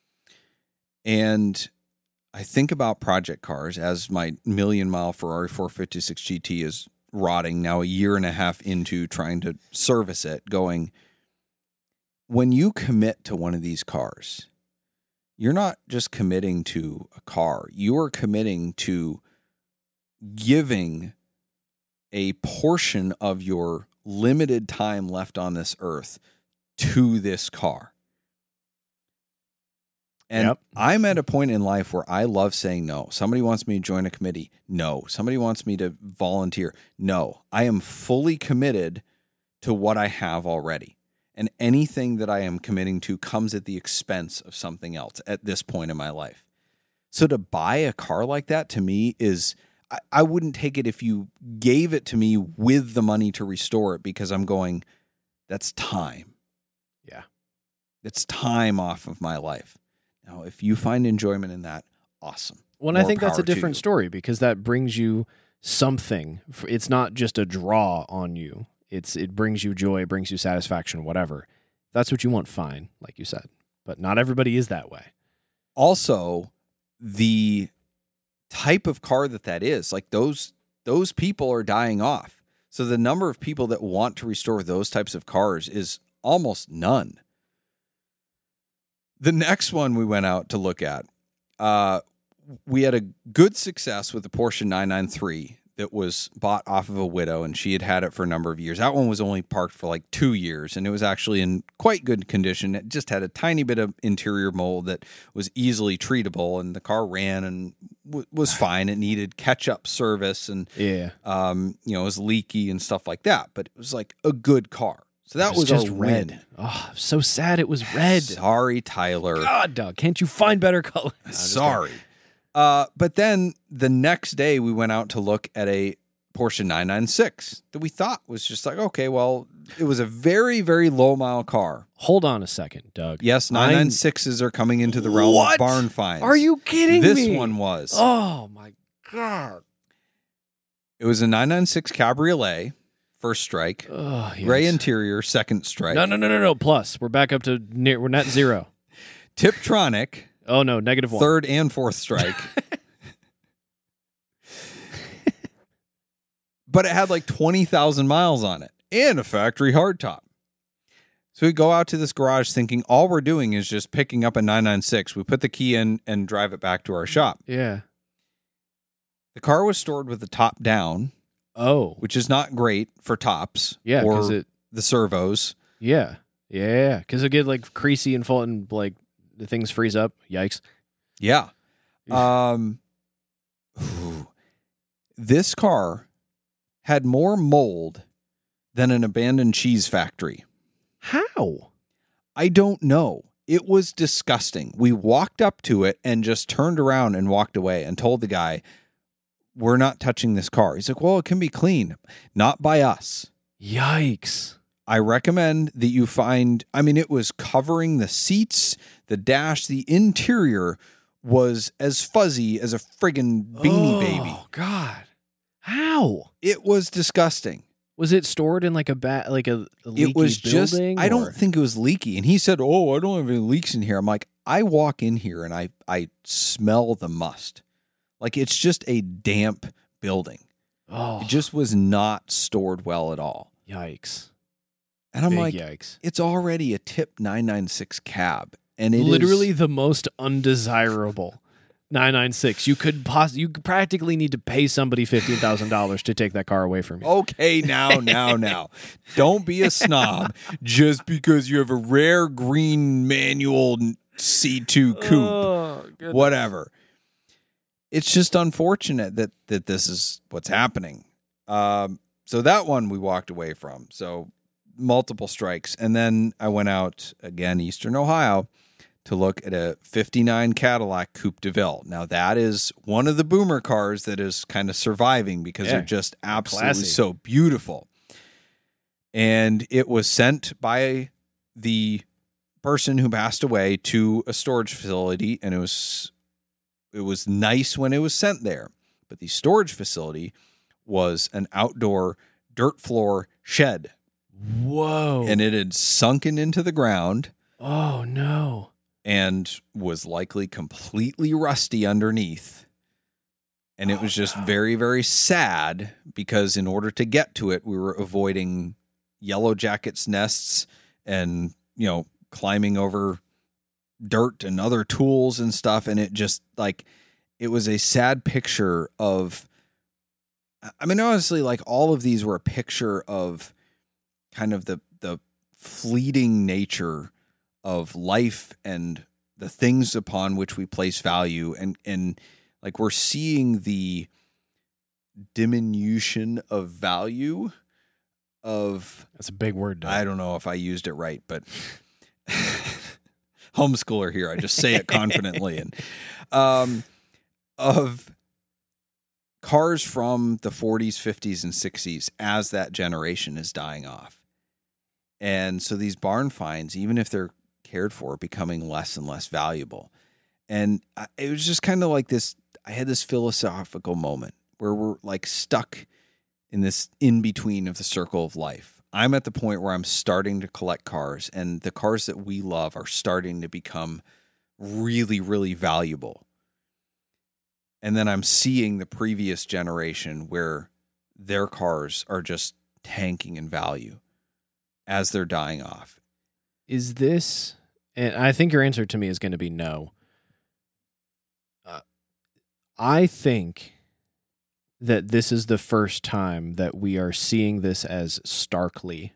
And I think about project cars as my million mile Ferrari four fifty-six G T is rotting now a year and a half into trying to service it, going, when you commit to one of these cars, you're not just committing to a car. You are committing to giving a portion of your limited time left on this earth to this car. And Yep. I'm at a point in life where I love saying no. Somebody wants me to join a committee. No. Somebody wants me to volunteer. No. I am fully committed to what I have already. And anything that I am committing to comes at the expense of something else at this point in my life. So to buy a car like that, to me, is, I, I wouldn't take it if you gave it to me with the money to restore it, because I'm going, that's time. Yeah. It's time off of my life. Now, if you find enjoyment in that, awesome. Well, and I More think that's a power to different you. story, because that brings you something. It's not just a draw on you. It's it brings you joy, it brings you satisfaction, whatever. If that's what you want, fine, like you said. But not everybody is that way. Also, the type of car that that is, like those those people are dying off. So the number of people that want to restore those types of cars is almost none. The next one we went out to look at, uh, we had a good success with the Porsche nine ninety-three that was bought off of a widow, and she had had it for a number of years. That one was only parked for like two years, and it was actually in quite good condition. It just had a tiny bit of interior mold that was easily treatable, and the car ran and w- was fine. It needed catch-up service, and Yeah. um, you know, it was leaky and stuff like that, but it was like a good car. So that It was, just our red. win. Oh, so sad it was red. Sorry, Tyler. God, dog, can't you find better color? No, I'm just Sorry. Uh, but then the next day we went out to look at a Porsche nine ninety-six that we thought was just like, okay, well, it was a very, very low mile car. Hold on a second, Doug. Yes, I'm- nine ninety-sixes are coming into the realm What? of barn finds. Are you kidding this me? This one was. Oh, my God. It was a nine ninety-six Cabriolet, first strike. Oh, yes. Gray interior, second strike. No, no, no, no, no. Plus, we're back up to near, we're net zero. Tiptronic, Oh, no, negative one. third and fourth strike. But it had like twenty thousand miles on it and a factory hardtop. So we go out to this garage thinking all we're doing is just picking up a nine ninety-six. We put the key in and drive it back to our shop. Yeah. The car was stored with the top down, Oh. which is not great for tops Yeah, or because it, the servos. yeah. Yeah, because it'll get like creasy and full and like the things freeze up. Yikes. Yeah. Um, ooh. This car had more mold than an abandoned cheese factory. How? I don't know. It was disgusting. We walked up to it and just turned around and walked away and told the guy, we're not touching this car. He's like, well, it can be clean. Not by us. Yikes. I recommend that you find, I mean, it was covering the seats, the dash, the interior was as fuzzy as a friggin' beanie oh, baby. Oh, God. How? It was disgusting. Was it stored in like a ba- like a, a leaky It was just, building? I or- don't think it was leaky. And he said, oh, I don't have any leaks in here. I'm like, I walk in here and I, I smell the must. Like it's just a damp building. Oh, It just was not stored well at all. yikes. And I'm Big like, yikes. it's already a tip nine ninety-six cab. And it Literally is, the most undesirable nine ninety-six. You could poss- you could practically need to pay somebody fifteen thousand dollars to take that car away from you. okay, now, now, now. Don't be a snob just because you have a rare green manual C two coupe. Oh, goodness. Whatever. It's just unfortunate that that this is what's happening. Um, so that one we walked away from. So multiple strikes. And then I went out again, Eastern Ohio, to look at a fifty-nine Cadillac Coupe de Ville. Now, that is one of the boomer cars that is kind of surviving because Yeah. they're just absolutely Classy. so beautiful. And it was sent by the person who passed away to a storage facility, and it was it was nice when it was sent there. But the storage facility was an outdoor dirt floor shed, Whoa. and it had sunken into the ground oh, no. and was likely completely rusty underneath. And it was just very, very sad because in order to get to it, we were avoiding yellow jackets' nests and, you know, climbing over dirt and other tools and stuff. And it just like, it was a sad picture of, I mean, honestly, like all of these were a picture of kind of the, the fleeting nature of life and the things upon which we place value. And, and like we're seeing the diminution of value of, That's a big word. Doug. I don't know if I used it right, but homeschooler here. I just say it confidently. And um, of cars from the forties, fifties, and sixties as that generation is dying off. And so these barn finds, even if they're cared for, are becoming less and less valuable. And I, it was just kind of like this, I had this philosophical moment where we're like stuck in this in-between of the circle of life. I'm at the point where I'm starting to collect cars, and the cars that we love are starting to become really, really valuable. And then I'm seeing the previous generation where their cars are just tanking in value as they're dying off. Is this, and I think your answer to me is going to be no. Uh, I think that this is the first time that we are seeing this as starkly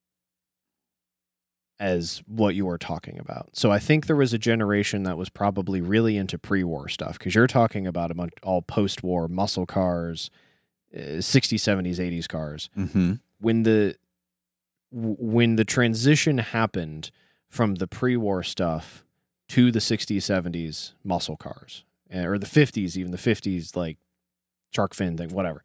as what you were talking about. So I think there was a generation that was probably really into pre-war stuff, because you're talking about a bunch, all post-war muscle cars, uh, sixties, seventies, eighties cars. Mm-hmm. When the w- when the transition happened from the pre-war stuff to the sixties, seventies muscle cars, uh, or the fifties, even the fifties, like shark fin thing, whatever,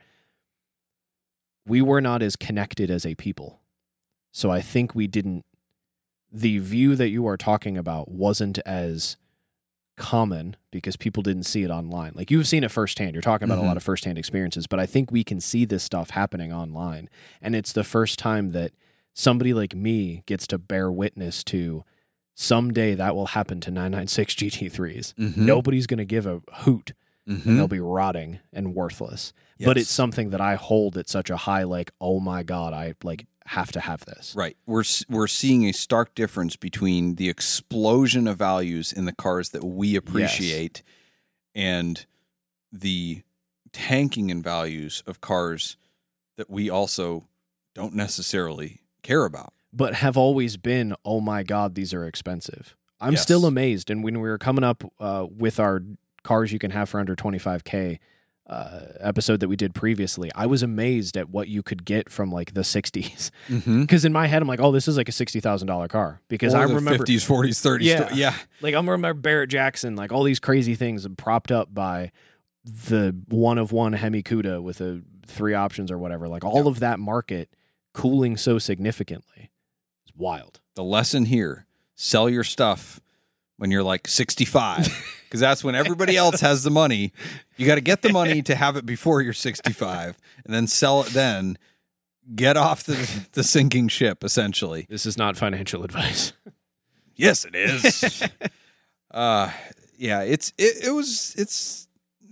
we were not as connected as a people. So I think we didn't, the view that you are talking about wasn't as common because people didn't see it online. Like, you've seen it firsthand. You're talking about Mhm. a lot of firsthand experiences, but I think we can see this stuff happening online. And it's the first time that somebody like me gets to bear witness to someday that will happen to nine ninety-six G T threes. Mm-hmm. Nobody's going to give a hoot, Mm-hmm. and they'll be rotting and worthless. But Yes. it's something that I hold at such a high, like, oh my God, I like have to have this. Right. We're we're seeing a stark difference between the explosion of values in the cars that we appreciate and the tanking in values of cars that we also don't necessarily care about. But have always been, oh my God, these are expensive. I'm Yes. still amazed. And when we were coming up uh, with our cars you can have for under twenty-five K uh, episode that we did previously, I was amazed at what you could get from like the sixties. Mm-hmm. Because in my head, I'm like, oh, this is like a sixty thousand dollars car. Because or I the remember fifties, forties, thirties. Yeah. Yeah. like I remember Barrett Jackson, like all these crazy things propped up by the one of one Hemi Cuda with a three options or whatever. Like all Yeah. of that market cooling so significantly. It's wild. The lesson here, sell your stuff when you're like sixty-five, because that's when everybody else has the money. You got to get the money to have it before you're sixty-five, and then sell it then. Get off the, the sinking ship, essentially. This is not financial advice. Yes, it is. uh, yeah, it's it, it was it's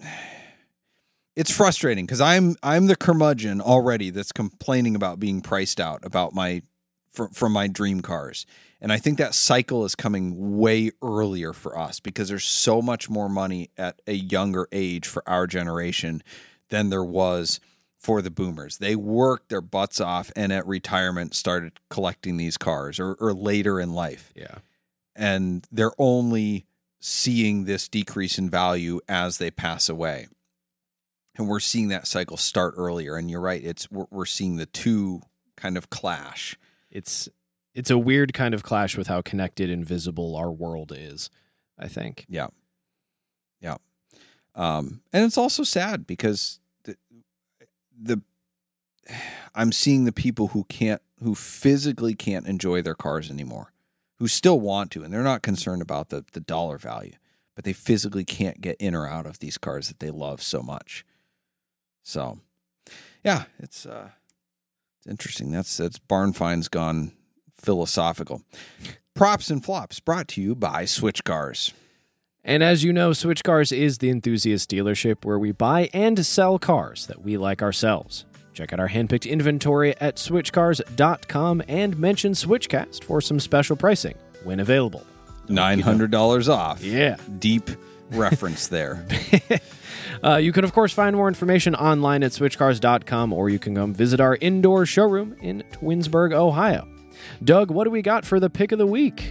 it's frustrating because I'm I'm the curmudgeon already that's complaining about being priced out about my from from my dream cars. And I think that cycle is coming way earlier for us because there's so much more money at a younger age for our generation than there was for the boomers. They worked their butts off and at retirement started collecting these cars or, or later in life. Yeah. And they're only seeing this decrease in value as they pass away. And we're seeing that cycle start earlier. And you're right. It's we're, we're seeing the two kind of clash. It's it's a weird kind of clash with how connected and visible our world is. I think. Yeah. Yeah. Um, and it's also sad because the, the I'm seeing the people who can't, who physically can't enjoy their cars anymore, who still want to, and they're not concerned about the, the dollar value, but they physically can't get in or out of these cars that they love so much. So, yeah, it's uh, it's interesting. That's that's Barn Finds gone philosophical. Props and Flops brought to you by Switch Cars. And as you know, Switch Cars is the enthusiast dealership where we buy and sell cars that we like ourselves. Check out our handpicked inventory at switch cars dot com and mention Switchcast for some special pricing when available. nine hundred dollars off. Yeah. Deep reference there. uh, you can, of course, find more information online at switch cars dot com, or you can come visit our indoor showroom in Twinsburg, Ohio. Doug, what do we got for the pick of the week?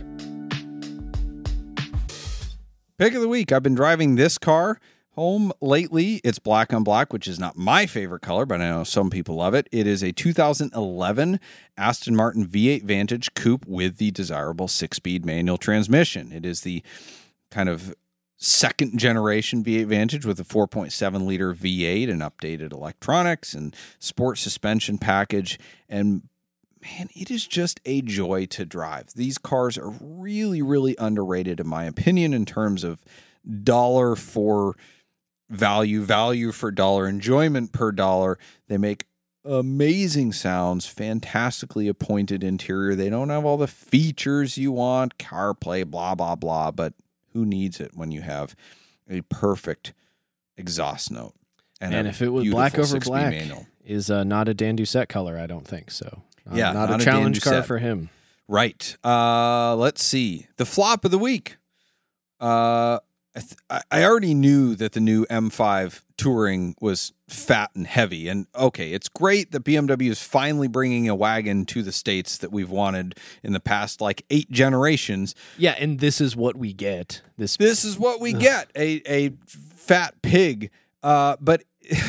Pick of the week. I've been driving this car home lately. It's black on black, which is not my favorite color, but I know some people love it. It is a two thousand eleven Aston Martin V eight Vantage Coupe with the desirable six-speed manual transmission. It is the kind of second generation V eight Vantage with a four point seven liter V eight and updated electronics and sport suspension package. And man, it is just a joy to drive. These cars are really, really underrated, in my opinion, in terms of dollar for value, value for dollar, enjoyment per dollar. They make amazing sounds, fantastically appointed interior. They don't have all the features you want, CarPlay, blah, blah, blah, but who needs it when you have a perfect exhaust note? And, and if it was black over black, manual. is uh, not a Dan Doucette color, I don't think so. Uh, yeah, not, not a a challenge Dan car Doucette. for him. Right. Uh, let's see. The flop of the week. Uh, I, th- I already knew that the new M five Touring was fat and heavy. And okay, it's great that B M W is finally bringing a wagon to the States that we've wanted in the past like eight generations. Yeah, and this is what we get. This This is what we get, a, a fat pig. Uh, but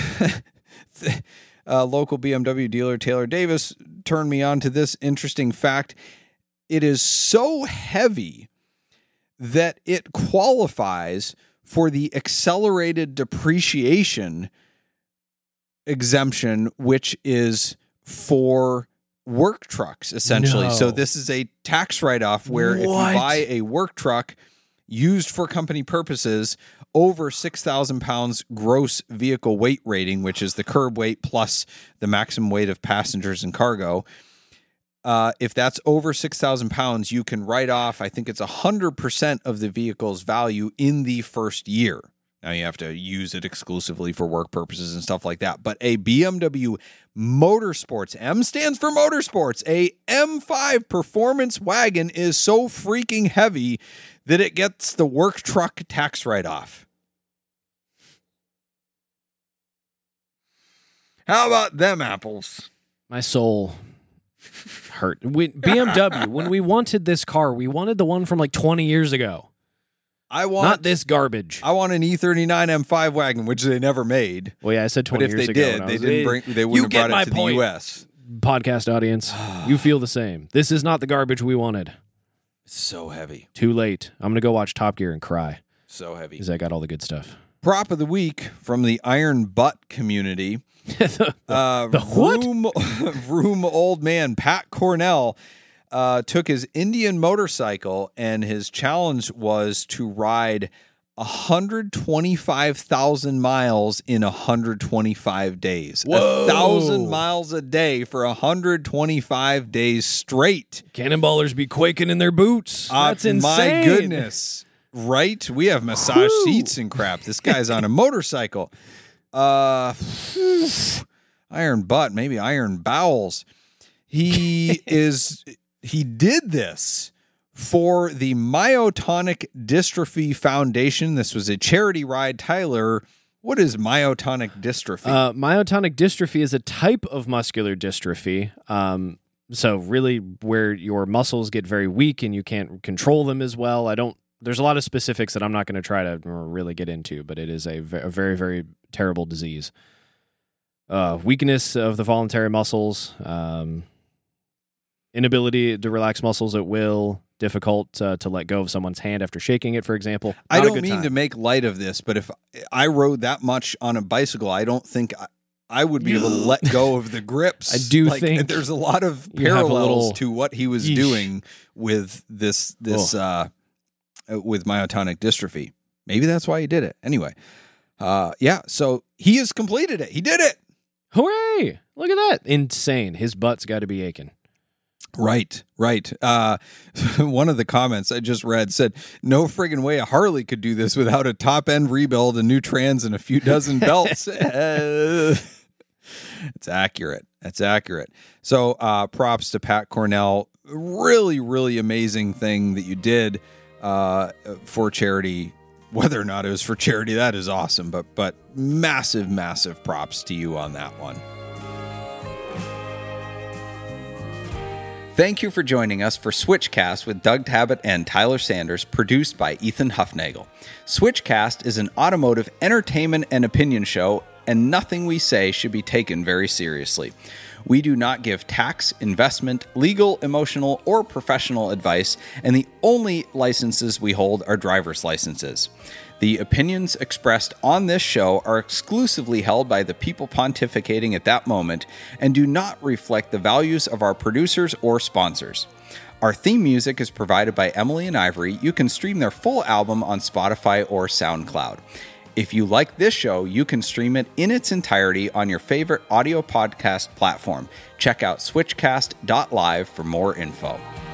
uh, local B M W dealer Taylor Davis turned me on to this interesting fact. It is so heavy that it qualifies for the accelerated depreciation exemption, which is for work trucks, essentially. No. So this is a tax write-off where What? if you buy a work truck used for company purposes over six thousand pounds gross vehicle weight rating, which is the curb weight plus the maximum weight of passengers and cargo, Uh, if that's over six thousand pounds, you can write off, I think it's one hundred percent of the vehicle's value in the first year. Now, you have to use it exclusively for work purposes and stuff like that. But a B M W Motorsports, M stands for Motorsports, a M five performance wagon is so freaking heavy that it gets the work truck tax write-off. How about them apples? My soul hurt. We, B M W, when we wanted this car, we wanted the one from like twenty years ago. I want Not this garbage. I want an E thirty-nine M five wagon, which they never made. Well, yeah, I said But twenty if years they ago. did, and I they was- didn't bring. They wouldn't get have my brought it to point. the U S. Podcast audience, you feel the same. This is not the garbage we wanted. So heavy, Too late. I'm going to go watch Top Gear and cry so heavy. because I got all the good stuff. Prop of the week from the Iron Butt community. the, Uh, the what? Vroom, Vroom old man Pat Cornell uh, took his Indian motorcycle, and his challenge was to ride one hundred twenty-five thousand miles in one hundred twenty-five days. Whoa. A thousand miles a day for one hundred twenty-five days straight. Cannonballers be quaking in their boots. Uh, That's insane. My goodness. Right? We have massage Whew. seats and crap. This guy's on a motorcycle. Uh, iron butt, maybe iron bowels. He is, he did this for the Myotonic Dystrophy Foundation. This was a charity ride. Tyler, what is myotonic dystrophy? Uh, myotonic dystrophy is a type of muscular dystrophy. Um, so really where your muscles get very weak and you can't control them as well. I don't, there's a lot of specifics that I'm not going to try to really get into, but it is a, v- a very, very terrible disease. Uh, weakness of the voluntary muscles, um, inability to relax muscles at will, difficult uh, to let go of someone's hand after shaking it, for example. I Not a don't good mean time. to make light of this, but if I rode that much on a bicycle, I don't think I, I would be able to let go of the grips. I do like, think there's a lot of you have a parallels little- to what he was Yeesh. doing with this this uh, with myotonic dystrophy. Maybe that's why he did it. Anyway, uh, yeah. So he has completed it. He did it. Hooray! Look at that. Insane. His butt's got to be aching. Right, right. Uh, one of the comments I just read said, "No friggin' way a Harley could do this without a top end rebuild, a new trans, and a few dozen belts." Uh, it's accurate. That's accurate. So, uh, props to Pat Cornell. Really, really amazing thing that you did uh, for charity. Whether or not it was for charity, that is awesome. But, but massive, massive props to you on that one. Thank you for joining us for Switchcast with Doug Tabbitt and Tyler Sanders, produced by Ethan Huffnagel. Switchcast is an automotive entertainment and opinion show, and nothing we say should be taken very seriously. We do not give tax, investment, legal, emotional, or professional advice, and the only licenses we hold are driver's licenses. The opinions expressed on this show are exclusively held by the people pontificating at that moment and do not reflect the values of our producers or sponsors. Our theme music is provided by Emily and Ivory. You can stream their full album on Spotify or SoundCloud. If you like this show, you can stream it in its entirety on your favorite audio podcast platform. Check out switchcast dot live for more info.